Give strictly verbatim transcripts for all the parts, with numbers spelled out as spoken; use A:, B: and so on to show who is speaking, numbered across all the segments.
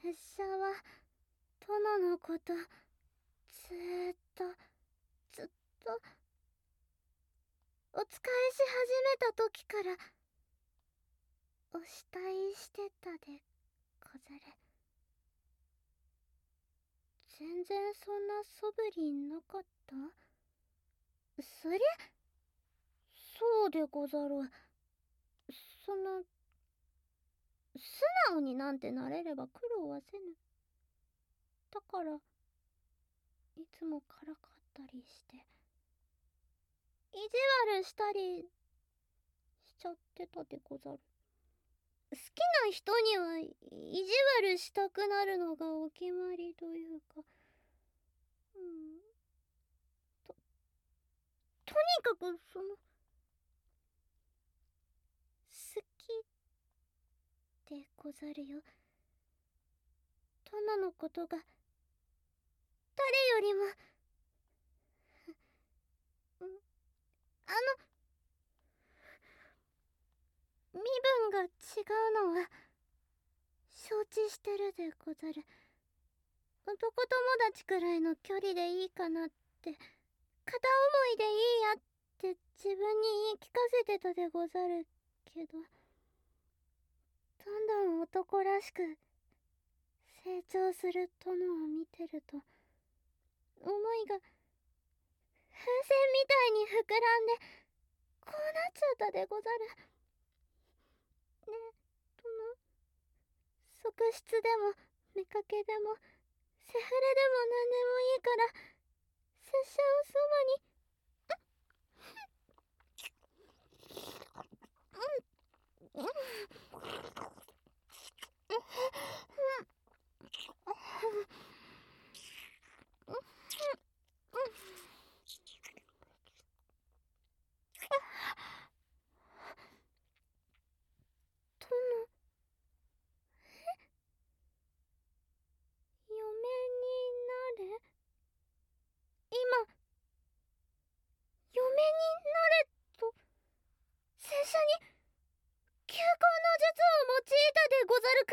A: 拙者は殿のことずーっとずっとお仕えし始めた時からお慕いしてたでござる。全然そんな素振りなかった？そりゃそうでござる。そんな素直になんてなれれば苦労はせぬ。だからいつもからかったりして意地悪したりしちゃってたでござる。好きな人には意地悪したくなるのがお決まりというか、うんととにかくその好きでござるよ。殿のことが誰よりもんあの身分が違うのは承知してるでござる。男友達くらいの距離でいいかなって、片思いでいいやって自分に言い聞かせてたでござるけど、どんどん男らしく成長する殿を見てると、思いが風船みたいに膨らんでこうなっちゃったでござる。ねえ殿、側室でも妾でもセフレでも何でもいいから拙者をそばにうんうん殿、嫁になれ。今嫁になれと拙者に求婚の術を用いたでござるか？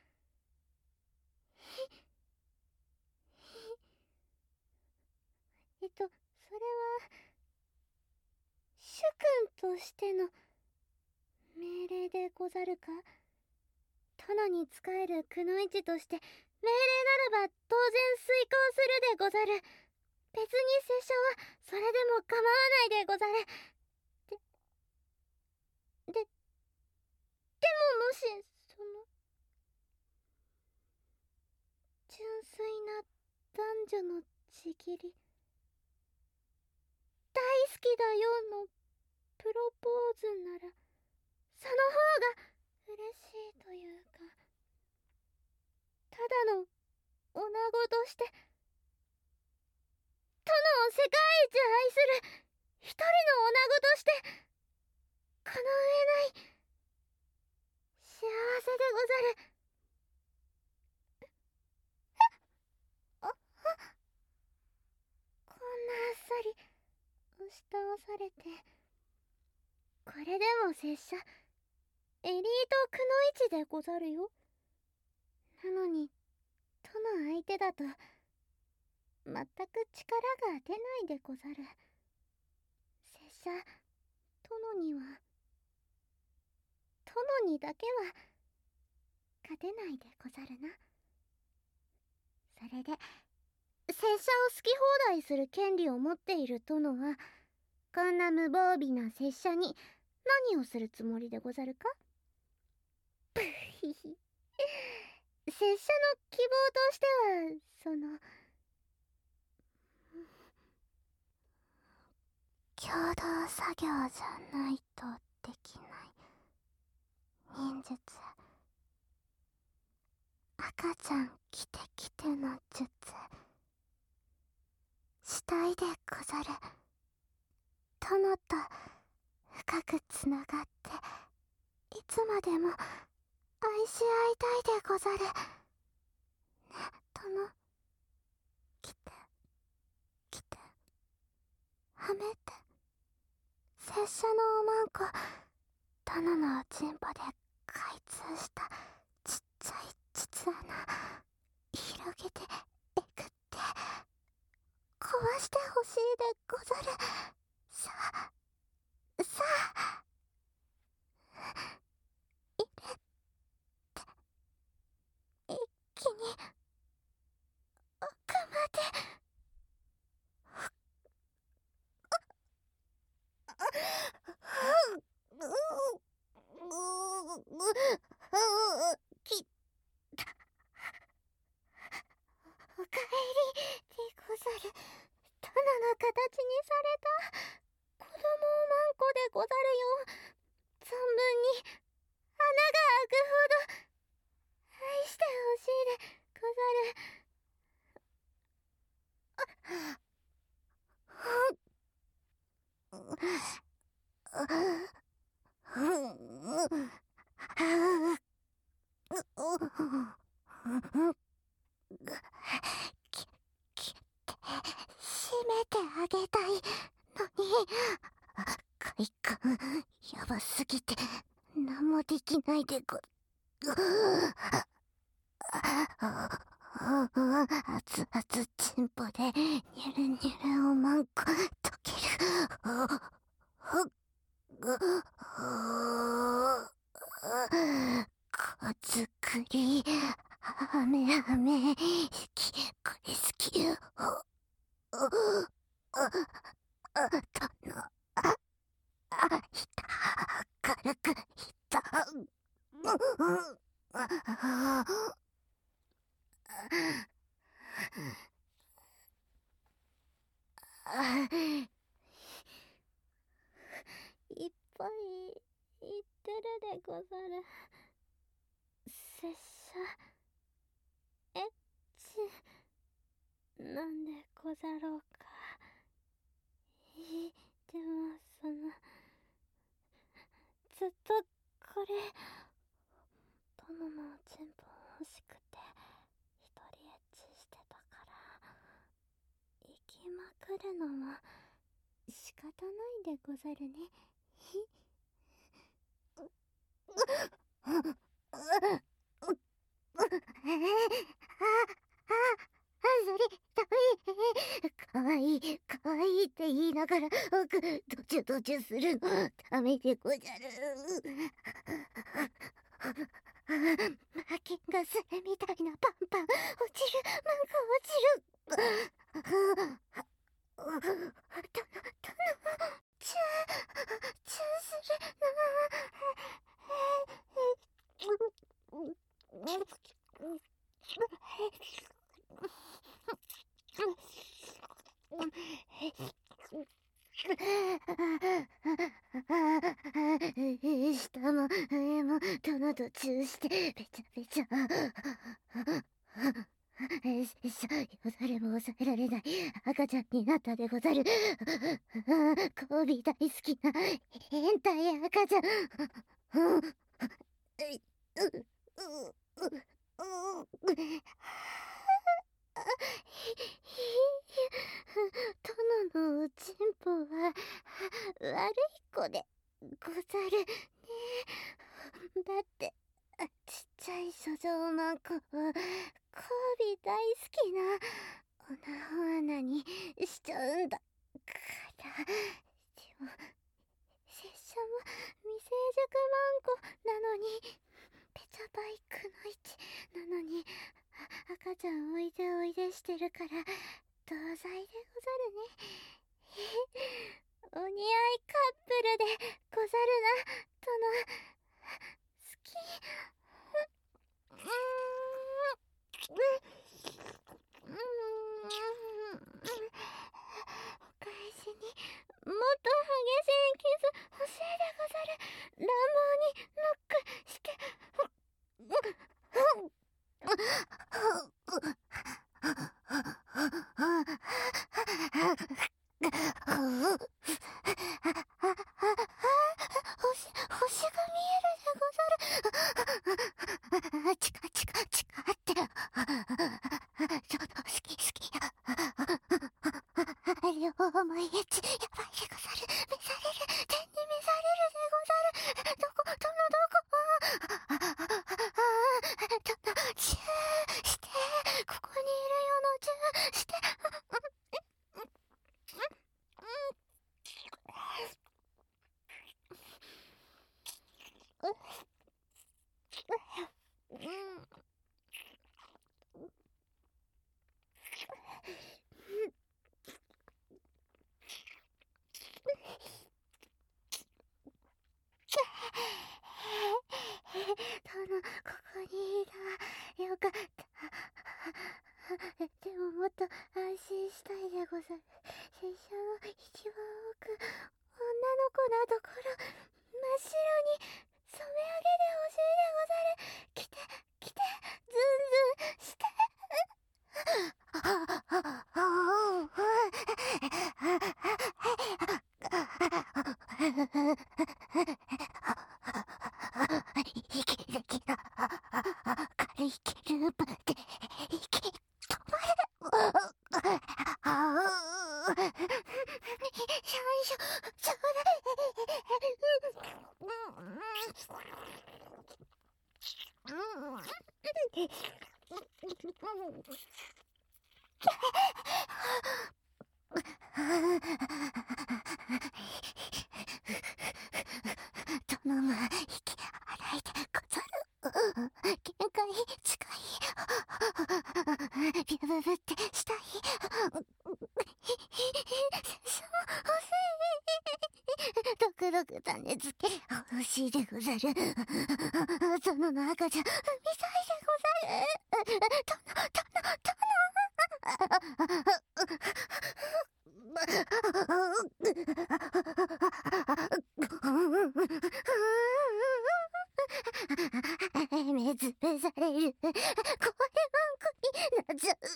A: えっとそれは主君としての命令でござるか？殿に仕えるくの一として命令ならば当然遂行するでござる。別に拙者はそれでも構わないでござる。で、で、でももし、その、純粋な男女のちぎり、大好きだよのプロポーズなら、その方が嬉しいというか、ただの女子として、殿を世界一愛する一人の女子として、この上ない幸せでござる。あ、あ、こんなあっさり押し倒されて、これでも拙者エリートくの一でござるよ。なのに殿相手だと全く力が出ないでござる。拙者殿には殿にだけは勝てないでござるな。それで拙者を好き放題する権利を持っている殿はこんな無防備な拙者に何をするつもりでござるか？プヒヒ拙者の希望としてはその共同作業じゃないとできない忍術、赤ちゃんきてきての術したいでござる。殿と深くつながっていつまでも愛し合いたいでござる。ね、殿、来て来てはめて。拙者のおまんこ殿のおちんぽで開通したちっちゃい膣穴きおかえりでござる。殿の形にされた子供マンコでござるよ。存分に穴が開くほど愛してほしいでござる。き、きって閉めてあげたいのに、快感やばすぎて何もできないでご熱々チンポでニュルニュルおまんこ溶ける。こつくりはめはめ好き、これ好き。殿、あ、ひた、軽くひた。いっぱい言ってるでござる。拙者エッチなんでござろうか。いい、でもそのずっとこれ殿のおちんぽ欲しくて一人エッチしてたから、行きまくるのも仕方ないでござるね。かわいい、かわいいって言いながら、ドチュドチュするのダメでごじゃる。魔剣がするみたいなパンパン落ちる、マンゴ落ちる。殿、殿、チュー、チューする下も上も殿とチューしてべちゃべちゃ。拙者よだれも抑えられない赤ちゃんになったでござる。交尾大好きな変態赤ちゃん。殿のおちんぽは悪い子でござるね。だってちっちゃい処女マンコを交尾大好きなおなほ穴にしちゃうんだから。でも拙者も未成熟マンコなのに、ペチャバイクの位置なのに赤ちゃんおいでおいでしてるから同罪でござるね。お似合いカップルでござるな、殿。好き。うーん。うーん。お返しにもっと激しいキス欲しいでござる。乱暴にノックして。星、星が見えるでござる。チカチカチカって。ちょっと好き好き。両思いエッチやばいでござる。召される、天に召されるでござる。どこ、殿どこ。殿、チューして。ここにいるよのチューして。 ここにいた。よかった。でももっと安心したいでござる。拙者の一番奥、女の子なところ、真っ白に染め上げてほしいでござる。来て、来て、ズンズンして。息できた。軽いキループで息止まれ。よいしょ、ちょうだい。頼む、息荒いでござる。限界近い。ビュブブってしたい。ドクドク種付け欲しいでござる。園の赤ちゃん見たいでござる。殿、殿、殿。目つぶされる。これワンコになっちゃう。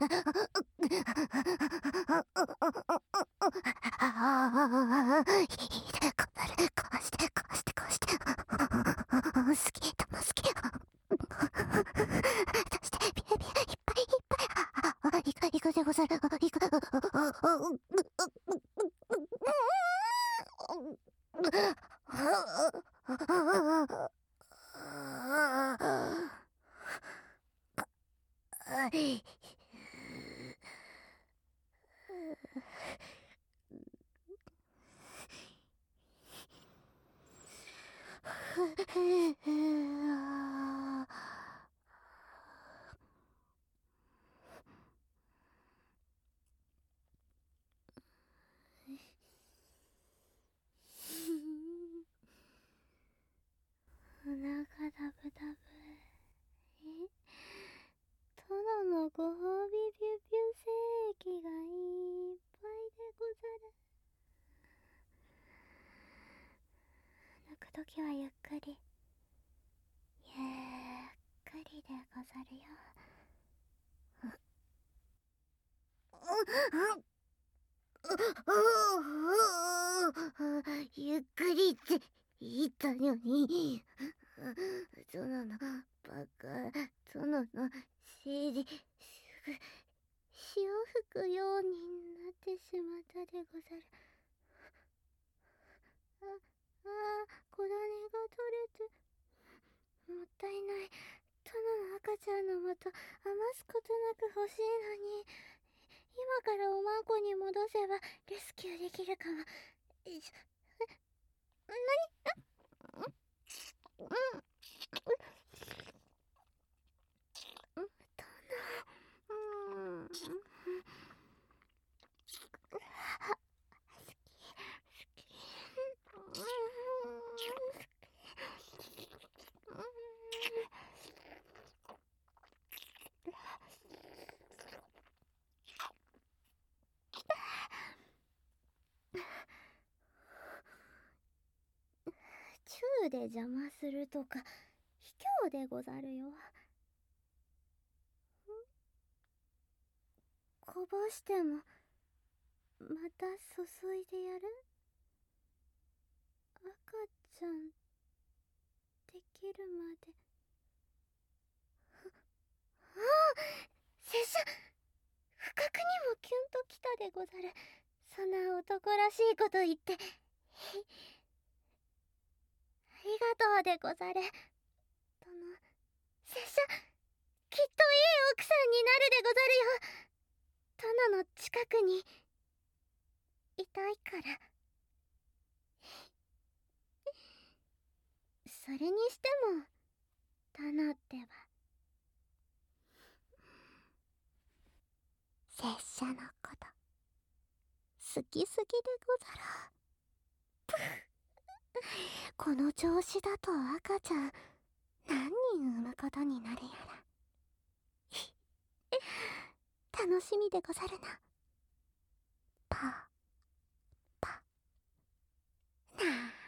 A: いいでござる。こうしてこうしてこうして。好き、玉好き。そしてビュービューいっぱいいっぱい。いくいくでござる。いく。お腹ダブダブ。え、殿のご褒美ピューピュー精液がいっぱいでござる。抜くときはゆっくり、ゆっくりでござるよ。ゆっくりって言ったのに。園のバカ、園のせいで、すぐ、潮吹くようになってしまったでござる。あ、ああ、小種が取れて、もったいない。殿の赤ちゃんのもと、余すことなく欲しいのに、今からおまんこに戻せば、レスキューできるかも。よいしょ。え、なに？うん。チューで邪魔するとか卑怯でござるよ。こぼしてもまた注いでやる。赤ちゃんできるまで。ああ、拙者不覚にもキュンときたでござる。そんな男らしいこと言って。ありがとうでござる。殿、拙者きっといい奥さんになるでござるよ。殿の近くにいたいから。それにしても殿ってば拙者のこと好きすぎでござる。この調子だと赤ちゃん何人産むことになるやら。楽しみでござるな。パーパな